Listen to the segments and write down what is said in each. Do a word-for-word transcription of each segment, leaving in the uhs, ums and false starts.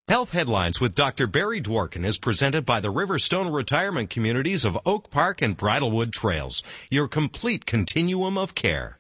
Health Headlines with Doctor Barry Dworkin is presented by the Riverstone Retirement Communities of Oak Park and Bridlewood Trails, your complete continuum of care.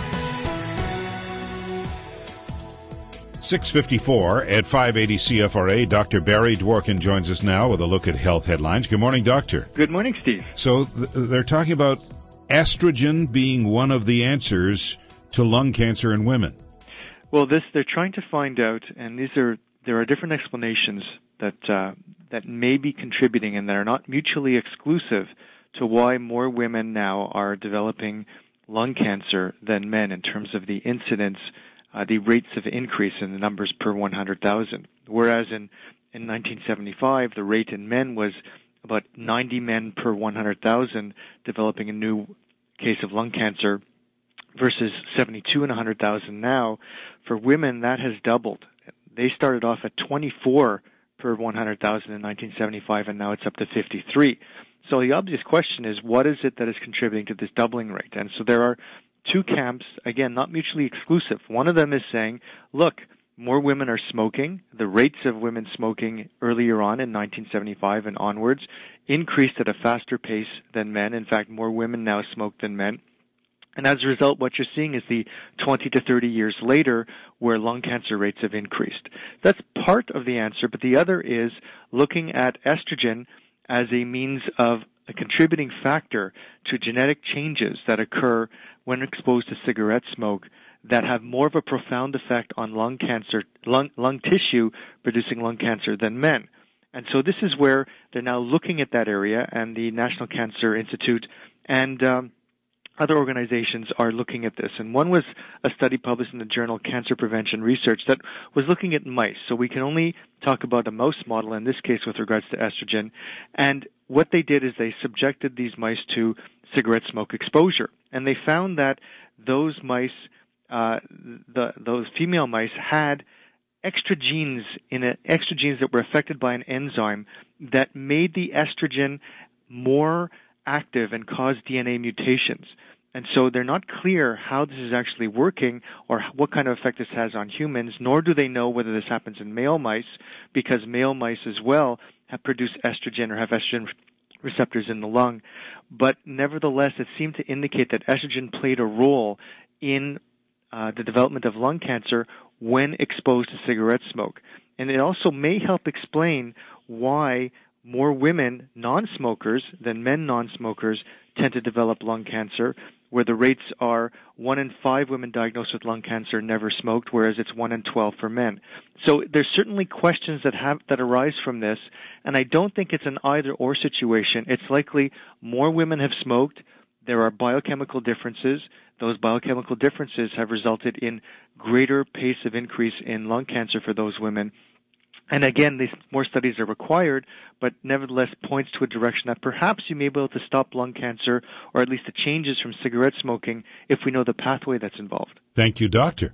six fifty-four at five eighty C F R A. Doctor Barry Dworkin joins us now with a look at health headlines. Good morning, Doctor. Good morning, Steve. So th- they're talking about estrogen being one of the answers to lung cancer in women. Well, this they're trying to find out, and these are there are different explanations that uh, that may be contributing and that are not mutually exclusive to why more women now are developing lung cancer than men in terms of the incidence, uh, the rates of increase in the numbers per one hundred thousand. Whereas in, in nineteen seventy-five, the rate in men was about ninety men per one hundred thousand developing a new case of lung cancer versus seventy-two in one hundred thousand now. For women, that has doubled. They started off at twenty-four per one hundred thousand in nineteen seventy-five, and now it's up to fifty-three. So the obvious question is, what is it that is contributing to this doubling rate? And so there are two camps, again, not mutually exclusive. One of them is saying, look, more women are smoking. The rates of women smoking earlier on in nineteen seventy-five and onwards increased at a faster pace than men. In fact, more women now smoke than men. And as a result, what you're seeing is the twenty to thirty years later where lung cancer rates have increased. That's part of the answer, but the other is looking at estrogen as a means of a contributing factor to genetic changes that occur when exposed to cigarette smoke that have more of a profound effect on lung cancer, lung, lung tissue producing lung cancer than men. And so this is where they're now looking at that area, and the National Cancer Institute and um, other organizations are looking at this. And one was a study published in the journal Cancer Prevention Research that was looking at mice. So we can only talk about a mouse model in this case with regards to estrogen. And what they did is they subjected these mice to cigarette smoke exposure. And they found that those mice, uh, the, those female mice had extra genes in it, extra genes that were affected by an enzyme that made the estrogen more active and caused D N A mutations. And so they're not clear how this is actually working or what kind of effect this has on humans, nor do they know whether this happens in male mice, because male mice as well have produced estrogen or have estrogen receptors in the lung. But nevertheless, it seemed to indicate that estrogen played a role in uh, the development of lung cancer when exposed to cigarette smoke. And it also may help explain why more women, non-smokers, than men non-smokers tend to develop lung cancer, where the rates are one in five women diagnosed with lung cancer never smoked, whereas it's one in twelve for men. So there's certainly questions that have that arise from this, and I don't think it's an either-or situation. It's likely more women have smoked. There are biochemical differences. Those biochemical differences have resulted in greater pace of increase in lung cancer for those women. And again, these more studies are required, but nevertheless points to a direction that perhaps you may be able to stop lung cancer, or at least the changes from cigarette smoking, if we know the pathway that's involved. Thank you, Doctor.